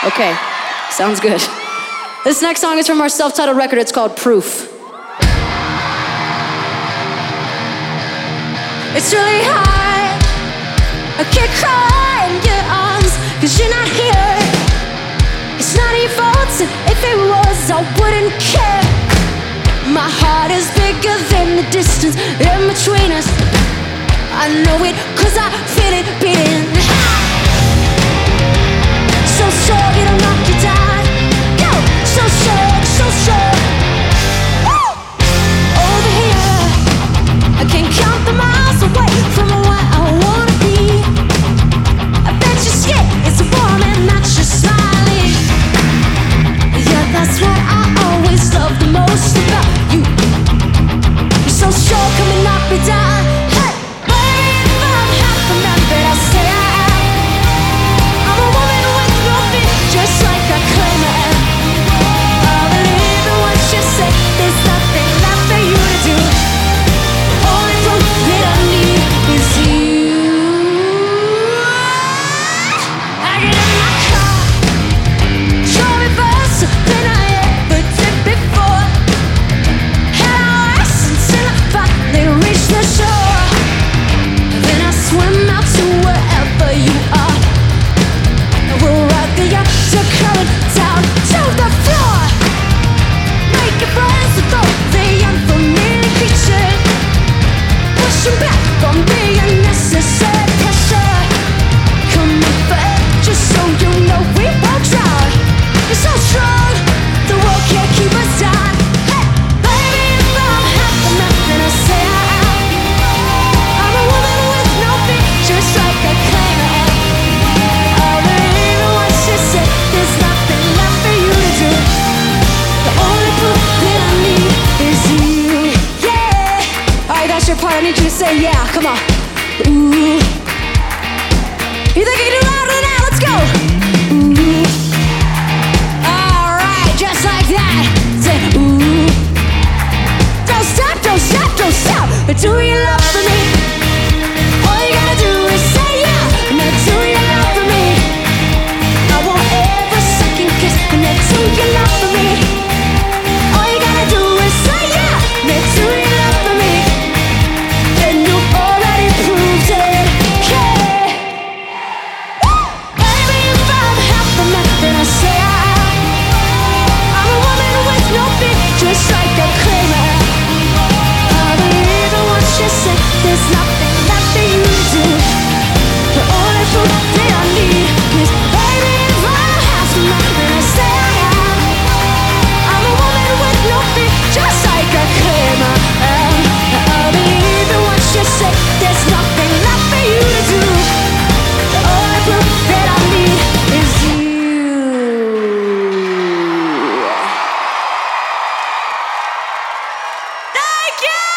Okay, sounds good. This next song is from our self-titled record. It's called Proof. It's really hard. I can't cry in your arms, 'cause you're not here. It's not your fault, and if it was, I wouldn't care. My heart is bigger than the distance in between us. I know it, 'cause I feel it beating. So sure it'll knock you down. Go, so sure, so sure. Woo! Over here, I can't count the miles away from where I wanna be. I bet your skin is warm and that you're smiling. Yeah, that's what I always love the most about you. You're so sure, come and knock me down. Hey, baby, if I'm half the man that I say I am, I'm a woman with no fear, just like I claim I am. I believe in what you say, there's nothing left for you to do. Only proof that I need is you. I get in my car, show me first than I ever did before. Head out west until I finally reach the shore. Then I swim out to wherever you are. We'll ride the yacht to coming down to the floor. Making friends with all the unfamiliar creatures, pushing back on the unnecessary pressure. Coming back just so you know we won't drown. You're so strong, the world can't keep us down. Hey, baby, if I'm half the man that I say I am, I'm a woman with no fear, just like I claim I am. I believe in what you say, there's nothing left for you to do. The only proof that I need is you. Yeah. Alright, that's your part. I need you to say yeah. Come on. Ooh. You think you can do louder than that? Let's go. Ooh. Alright, just like that. Say ooh. Don't stop, don't stop, don't stop. Do you love for me? All you gotta do is say yeah. Now do you love for me? I won't ever second guess. Now do you love for me? All you gotta do is say yeah. Now do you love for me? And you already proved it. Yeah. Woo! Baby, if I'm half the man that I say I am, I'm a woman with no fear, just like I claim I am. I believe in what you say, there's nothing left for you to do. The only proof that I need is, baby, if I'm half the man that I say I am, I'm a woman with no fear, just like I claim I am. I believe in what you say, there's nothing left for you to do. The only proof that I need is you. Thank you!